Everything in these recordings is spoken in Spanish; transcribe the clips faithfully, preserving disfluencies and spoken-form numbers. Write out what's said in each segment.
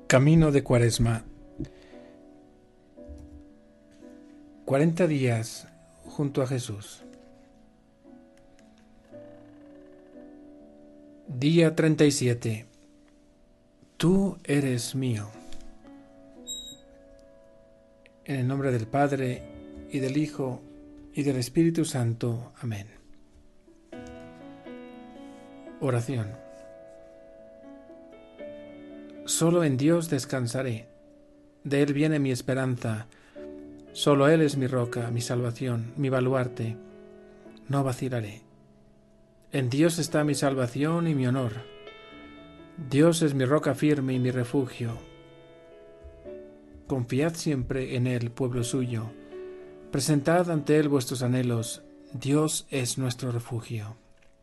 Camino de Cuaresma. Cuarenta días junto a Jesús. Día treinta y siete. Tú eres mío. En el nombre del Padre, y del Hijo, y del Espíritu Santo. Amén. Oración. Solo en Dios descansaré. De Él viene mi esperanza. Solo Él es mi roca, mi salvación, mi baluarte. No vacilaré. En Dios está mi salvación y mi honor. Dios es mi roca firme y mi refugio. Confiad siempre en Él, pueblo suyo. Presentad ante Él vuestros anhelos. Dios es nuestro refugio.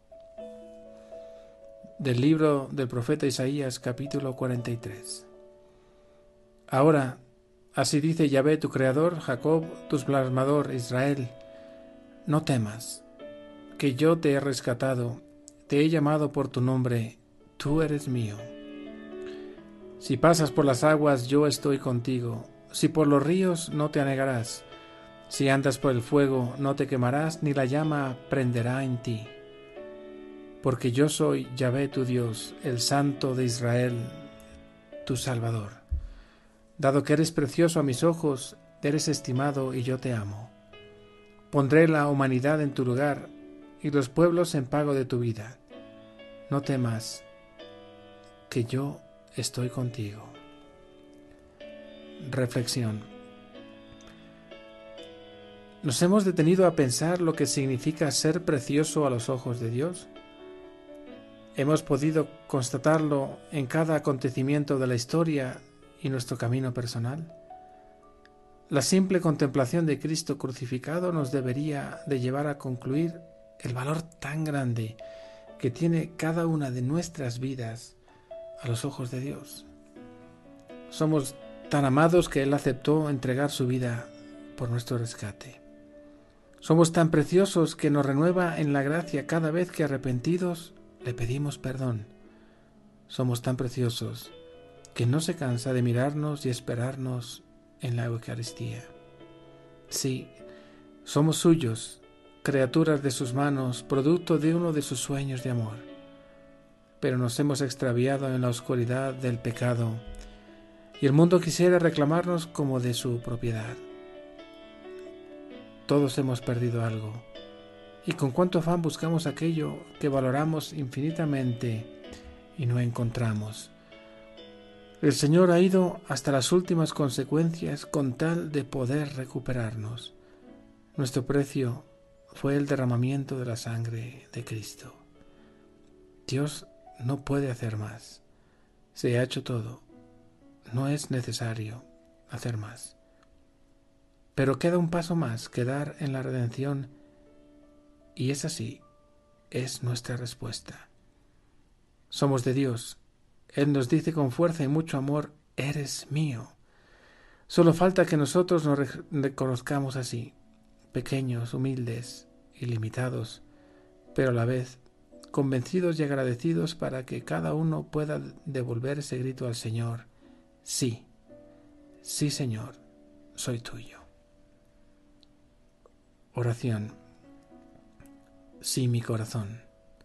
Del libro del profeta Isaías, capítulo cuarenta y tres. Ahora, así dice Yahvé, tu creador, Jacob, tu plasmador, Israel: no temas, que yo te he rescatado, te he llamado por tu nombre, tú eres mío. Si pasas por las aguas, yo estoy contigo. Si por los ríos, no te anegarás. Si andas por el fuego, no te quemarás, ni la llama prenderá en ti. Porque yo soy Yahvé tu Dios, el Santo de Israel, tu Salvador. Dado que eres precioso a mis ojos, eres estimado y yo te amo. Pondré la humanidad en tu lugar y los pueblos en pago de tu vida. No temas, que yo estoy contigo. Reflexión. ¿Nos hemos detenido a pensar lo que significa ser precioso a los ojos de Dios? Hemos podido constatarlo en cada acontecimiento de la historia y nuestro camino personal. La simple contemplación de Cristo crucificado nos debería de llevar a concluir el valor tan grande que tiene cada una de nuestras vidas a los ojos de Dios. Somos tan amados que Él aceptó entregar su vida por nuestro rescate. Somos tan preciosos que nos renueva en la gracia cada vez que, arrepentidos, le pedimos perdón. Somos tan preciosos que no se cansa de mirarnos y esperarnos en la Eucaristía. Sí, somos suyos, criaturas de sus manos, producto de uno de sus sueños de amor. Pero nos hemos extraviado en la oscuridad del pecado y el mundo quisiera reclamarnos como de su propiedad. Todos hemos perdido algo. Y con cuánto afán buscamos aquello que valoramos infinitamente y no encontramos. El Señor ha ido hasta las últimas consecuencias con tal de poder recuperarnos. Nuestro precio fue el derramamiento de la sangre de Cristo. Dios no puede hacer más. Se ha hecho todo. No es necesario hacer más. Pero queda un paso más que dar en la redención. Y es así, es nuestra respuesta. Somos de Dios. Él nos dice con fuerza y mucho amor: eres mío. Solo falta que nosotros nos reconozcamos así, pequeños, humildes y limitados, pero a la vez convencidos y agradecidos para que cada uno pueda devolver ese grito al Señor: sí, sí Señor, soy tuyo. Oración. Sí, mi corazón.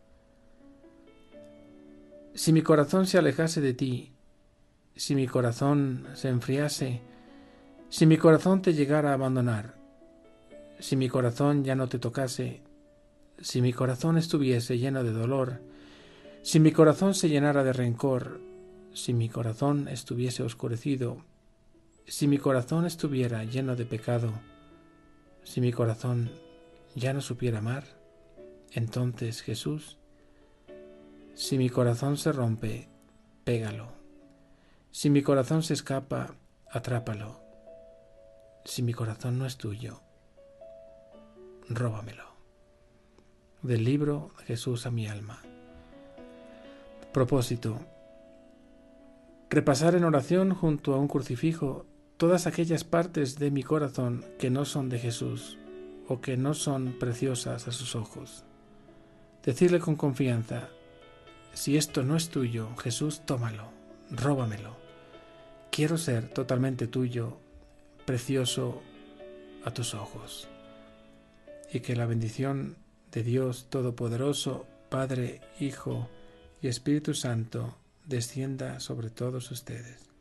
Si mi corazón se alejase de ti, si mi corazón se enfriase, si mi corazón te llegara a abandonar, si mi corazón ya no te tocase, si mi corazón estuviese lleno de dolor, si mi corazón se llenara de rencor, si mi corazón estuviese oscurecido, si mi corazón estuviera lleno de pecado, si mi corazón ya no supiera amar, entonces, Jesús, si mi corazón se rompe, pégalo. Si mi corazón se escapa, atrápalo. Si mi corazón no es tuyo, róbamelo. Del libro Jesús a mi alma. Propósito. Repasar en oración junto a un crucifijo todas aquellas partes de mi corazón que no son de Jesús o que no son preciosas a sus ojos. Decirle con confianza: si esto no es tuyo, Jesús, tómalo, róbamelo. quiero ser totalmente tuyo, precioso a tus ojos. Y que la bendición de Dios Todopoderoso, Padre, Hijo y Espíritu Santo, descienda sobre todos ustedes.